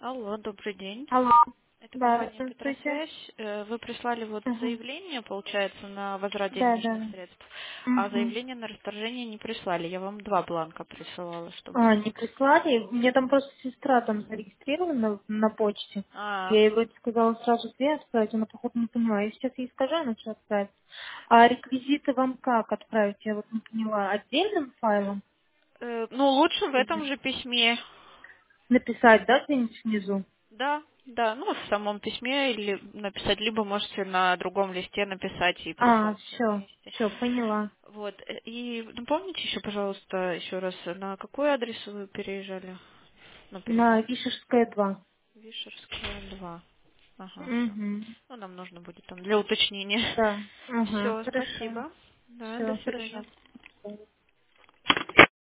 Алло, добрый день. Алло. Это Да, компания здравствуйте. Петросвязь. Вы прислали вот Ага. заявление, получается, на возврат Да, денежных да. средств, а Угу. заявление на расторжение не прислали. Я вам два бланка присылала, чтобы... А, не прислали? Мне там просто сестра там зарегистрирована на почте. А, Я ей вроде сказала сразу две отправить, она, походу, не поняла. Я сейчас ей скажу, она что отправить. А реквизиты вам как отправить? Я вот не поняла. Отдельным файлом? ну, лучше в этом Или же письме. написать, да, где-нибудь внизу? Да, да, ну, в самом письме или написать, либо можете на другом листе написать и А, прислать все все, вместе. все, поняла. Вот, и напомните еще, пожалуйста, еще раз, на какой адрес вы переезжали? Ну, На перевели. Вишерская 2. Вишерская, 2. Ага, все. Угу. Ну, нам нужно будет там для уточнения. Да. Ага, Все, хорошо. спасибо. Да, до Все, свидания. хорошо.